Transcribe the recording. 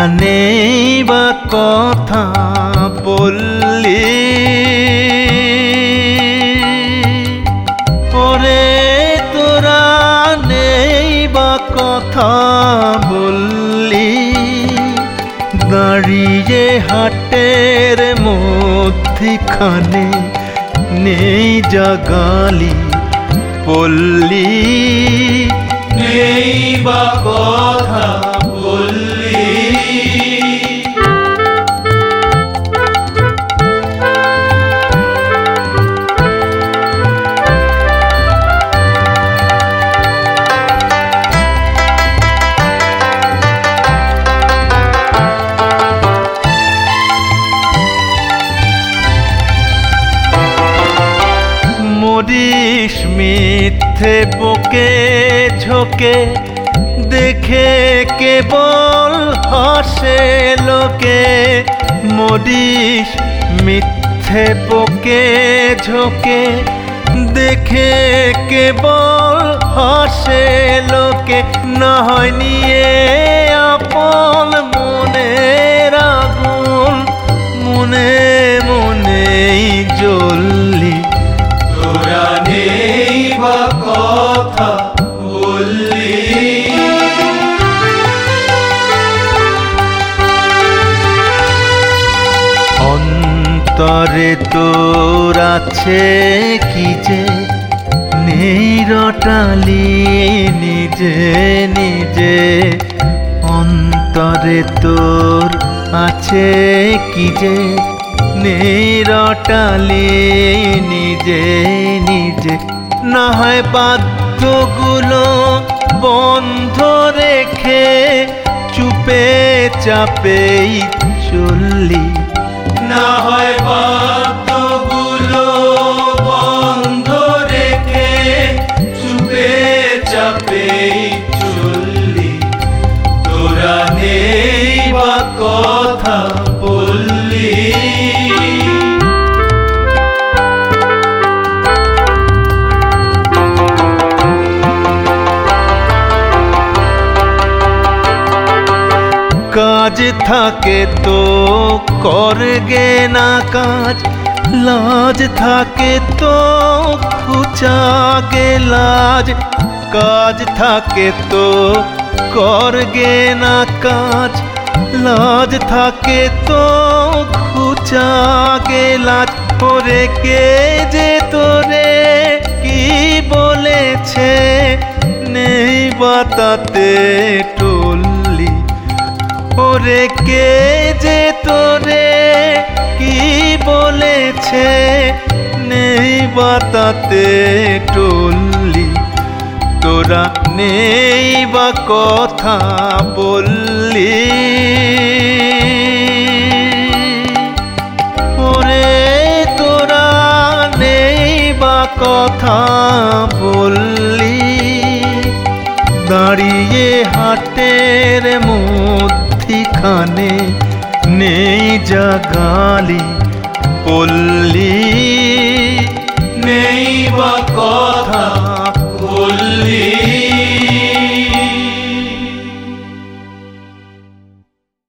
নেই বা কথা বললি, ওরে তোরা নেই বা কথা বললি, দাঁড়িয়ে হাটের মধ্যিখানে নেই জাগালি পল্লী, নেই বা কথা বললি। মরিস মিথ্যে বুকে ঝোঁকে, দেখে কেবল হাসে লোকে। মরিস মিথ্যে বুকে ঝোঁকে, দেখে কেবল হাসে লোকে। না হয় নিয়ে আপন মনের আগুন, মনে মনেই জ্বললি, তোরা নেই বা কথা বললি। অন্তরে তোর আছে কি যে নেই রটালি নিজে নিজে। অন্তরে তোর আছে কি যে নেই রটালি নিজে নিজে। না হয় বাদ্যগুলো বন্ধ রেখে চুপে চাপেই চললি, না হয় বাদ্যগুলো বন্ধ রেখে চুপে চাপে চললি, তোরা নেই বা কথা বললি। কাজ থাকে তো করগে না কাজ, লাজ থাকে তো খুচাগে লাজ। কাজ থাকে তো করগে না কাজ, লাজ থাকে তো খুচাগে লাজ। ওরে কে যে তোরে কি বলেছে নেই বাতাতে টললি, ওরে কে যে তোরে কি বলেছে নেই বাতাতে টললি, তোরা নেই বা কথা বললি, ওরে তোরা নেই বা কথা বললি। দাঁড়িয়ে হাটের মধ্যিখানে নেই জাগালি